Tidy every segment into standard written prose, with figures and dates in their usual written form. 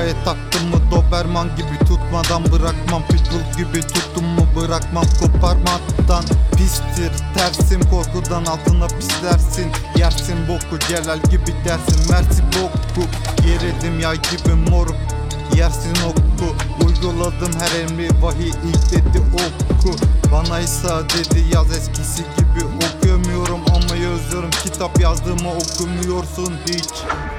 Kafaya taktım mı Doberman gibi tutmadan bırakmam. Pitbull gibi tuttum mu bırakmam koparmaktan. Pistir tersim korkudan altına pislersin. Yersin boku Celal gibi dersin Mersi boku. Yeredim yay gibi moruk yersin oku. Uyguladım her emri vahiy ilk dedi oku. Bana İsa dedi yaz eskisi gibi okuyamıyorum ama yazıyorum. Kitap yazdığımı okumuyorsun hiç.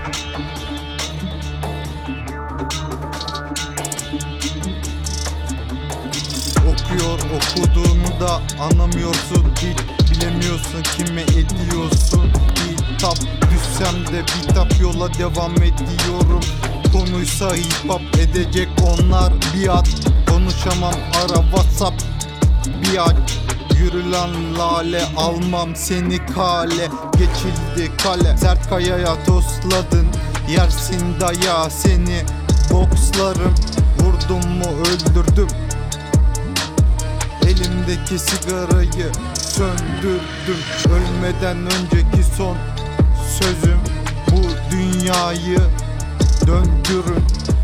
Okuyor okuduğunu da anlamıyorsun hiç. Bilemiyorsun kime ediyorsun hitap. Düşsem de bitap yola devam ediyorum. Konuysa hip hop edecek onlar biat. Konuşamam ara WhatsApp bir aç. Yürü lan lale almam seni kale. Geçildi kale sert kayaya tosladın. Yersin daya seni bokslarım. Vurdum mu öldürdüm. Elimdeki sigarayı söndürdüm. Ölmeden önceki son sözüm bu dünyayı döndürün.